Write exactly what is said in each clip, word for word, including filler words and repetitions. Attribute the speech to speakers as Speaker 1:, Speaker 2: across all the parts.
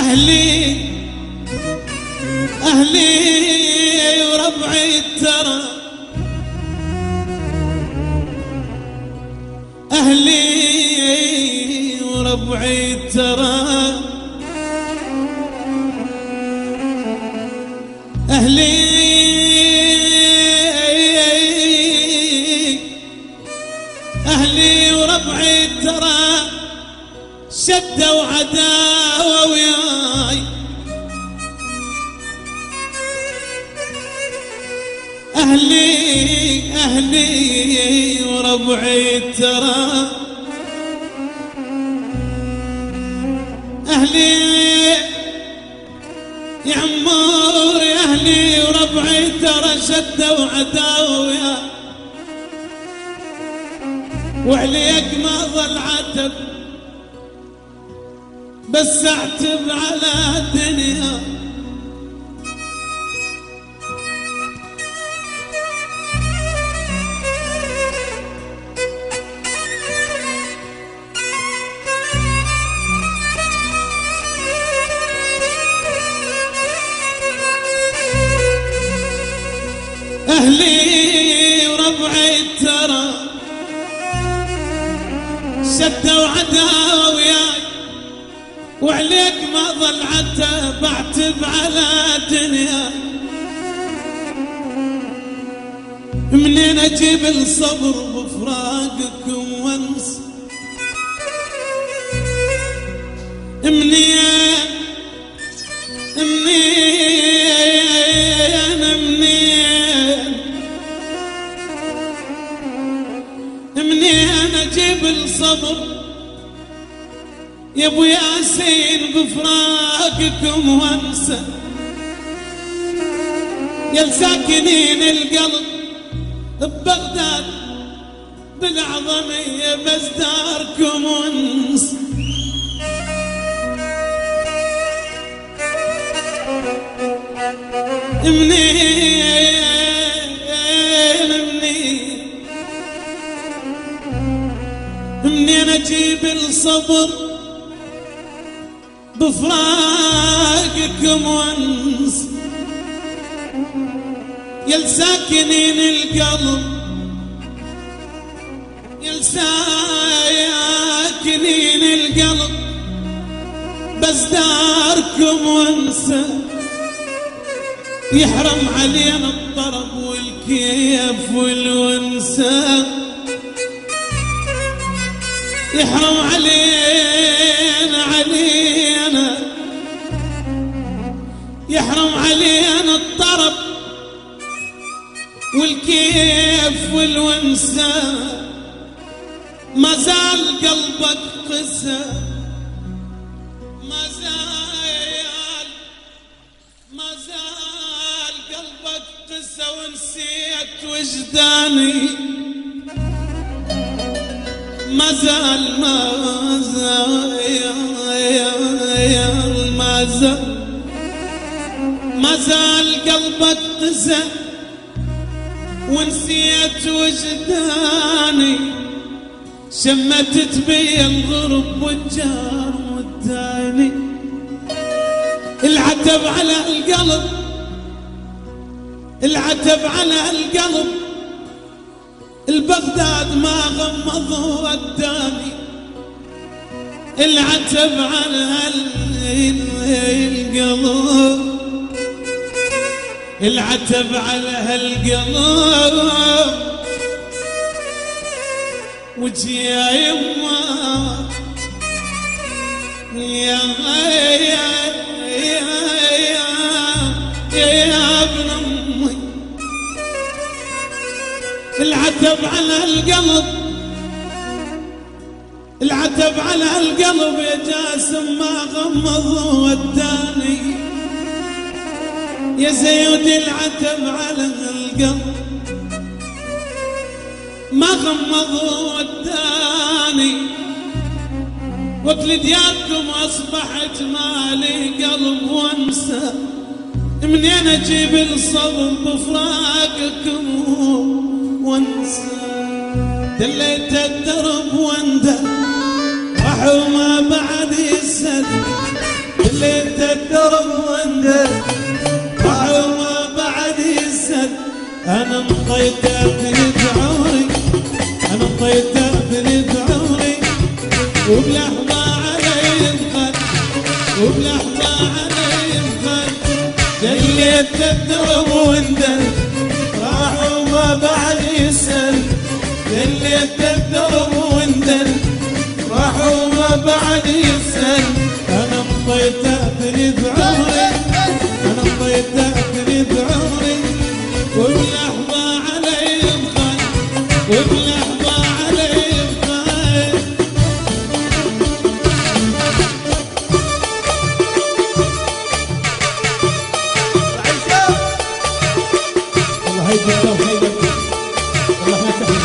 Speaker 1: أهلي أهلي وربعي ترى، أهلي وربعي ترى، أهلي أهلي وربعي ترى شدة وعداوة وياي، أهلي أهلي وربعي ترى، أهلي يا عمور يا أهلي وربعي ترى شدة وعداوة وياي، وعليك ما ظل عتب بس اعتب على الدنيا، أهلي وربعي ترى شدة وعداوة وياي، وعليك ما ظل عتب اعتب على الدنيا، منين اجيب الصبر بفراقكم وانسى، منين منين منين منين اجيب الصبر يا ابو ياسين بفراقكم وانسى، يا ساكنين القلب ببغداد بالعظمية بزداركم وانسى، منين منين منين اجيب الصبر بفراقكم وانس، يا ساكنين القلب يا ساكنين القلب بزداركم وانسى، يحرم علينا الطرب والكيف والونسة، يحرم علينا علينا يحرم علينا الطرب والكيف والونسة، ما زال قلبك قسى، ما زال ما زال قلبك قسى ونسيت وجداني، ما زال ما زال ما زال ما زال قلبك قسى ونسيت وجداني، شمتت بي الغرب والجار والتاني، العتب على القلب العتب على القلب البغداد ما غمض وداني، العتب على القلب العتب على هالقلب، وجي يا يما يا يا يا يا يا ابن امي، العتب على القلب العتب على القلب يا جاسم ما غمض وداني، يا زيود العتب على القلب ما غمض وداني، وكل دياركم اصبحت مالي قلب وانسى، منين اجيب الصبر بفراقكم وانسى، دليت الدرب وانده راح وما بعد يسد، دليت الدرب وندل وحوى بعد يسد. انا انطيته ثلث عمري، انا انطيته ثلث عمري، وبلحظة علي انخد، وبلحظة علي انخد. دليت الدرب وندل راح وما بعد يسأل. دليت الدرب وندل راح وما بعد يسأل. انا انطيته ثلث عمري، انا انطيته ثلث عمري، وبلحظة علي انخد، وبلحظة علي انخد. الله يجزاك خير، الله يفتح.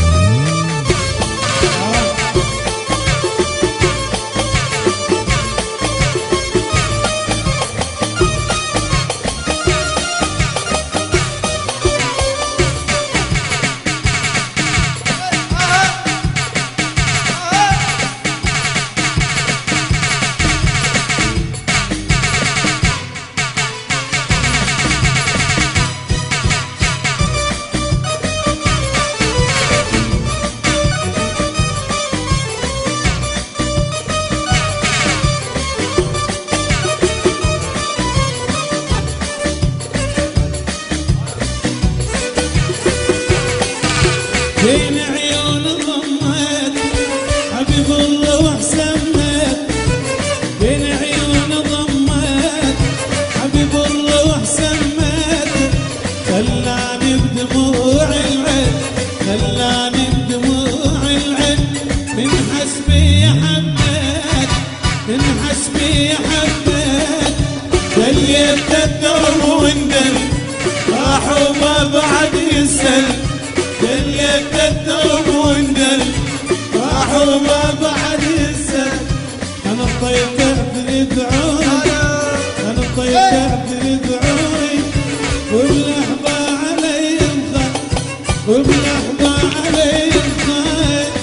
Speaker 1: بين عيون ضمت حبيب الله وحسمت، بين عيون ضمت حبيب الله وحسمت. خلاني بدموع العين، خلاني بدموع العين، من حسبي حبيت، من حسبي حبيت. دليت الدرب وندل راح وما بعد يسأل. دليت الدرب وندل راح وما بعد يسأل. انا انطيته ثلث عمري، انا انطيته ثلث عمري، وبلحظة علي انخد، وبلحظة علي انخد.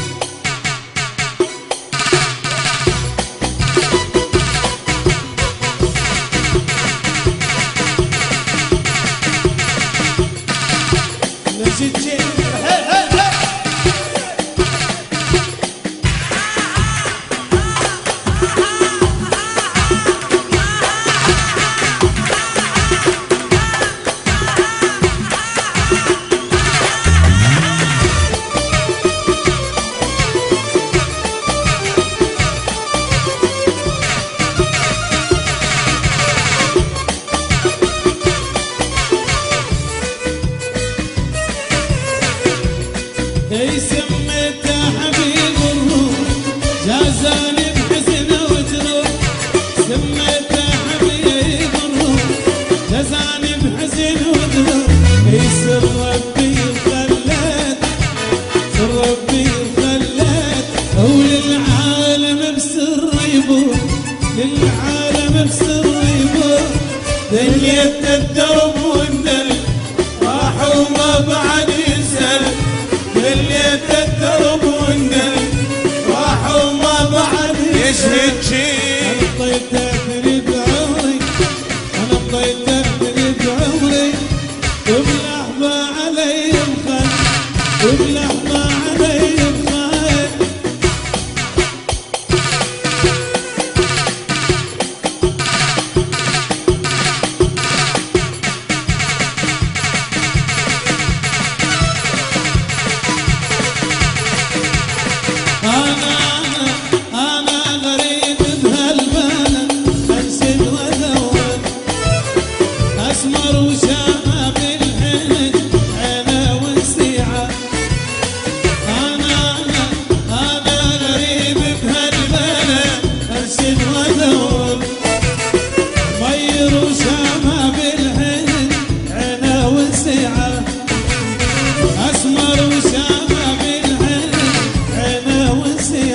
Speaker 1: نسيت شيء اي سميته حبيب الروح، جازاني بحزن وجروح. سميته حبيب الروح، جازاني بحزن وجروح. اي سر ربي خليت، سر ربي خليت، او للعالم بسر يبوح، للعالم بسر يبوح. دليت الدرب وندل راح وما بعد يسأل. دليت الدرب وندل راح وما بعد يشهد شي. انا انطيته ثلث عمري، انا انطيته ثلث عمري، وبلحظة علي انخد، وبلحظة علي انخد. أنا أنا غريب بهالبلد، أنشد وأذوق، أسمر وشاب الحنج، عينه وسيعة. أنا أنا غريب بهالبلد، أنشد وأذوق، مير وشاب الحنج، عينه وسيعة. أسمر وشاب الحنج، عينه وسيعة.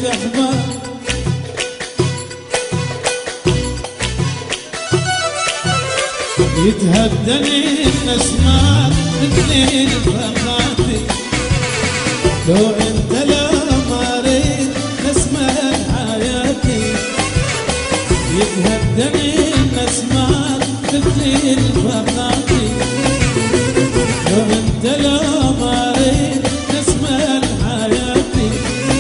Speaker 1: الأحباب يتهدني النسمات مثل الفخاتي لو انت لا ما اريد نسمة حياتي يتهدني النسمات مثل الفخاتي لو انت لا ما اريد نسمة حياتي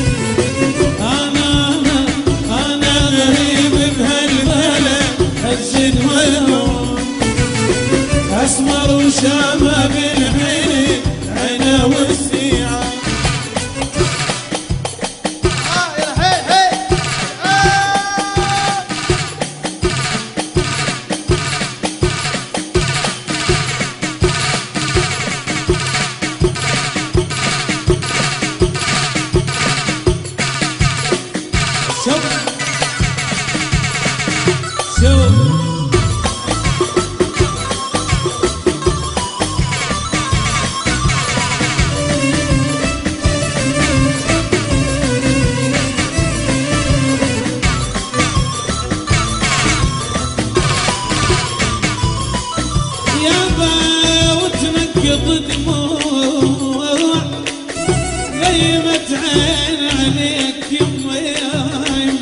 Speaker 1: انا انا انا غريب بهالبلد الجن والنور اسمر وشامه بالعين عينه والسيعه شوف شوف وتنقض دموع غيمت عين عليك يما يا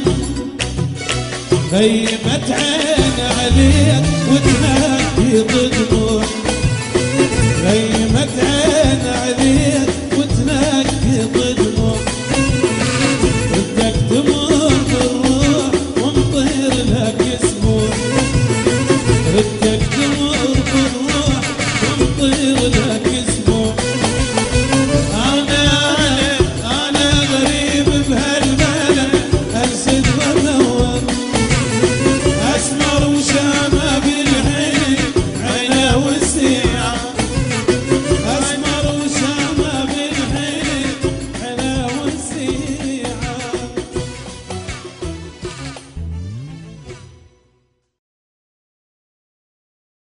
Speaker 1: غيمت عين عليك وتنقض دموع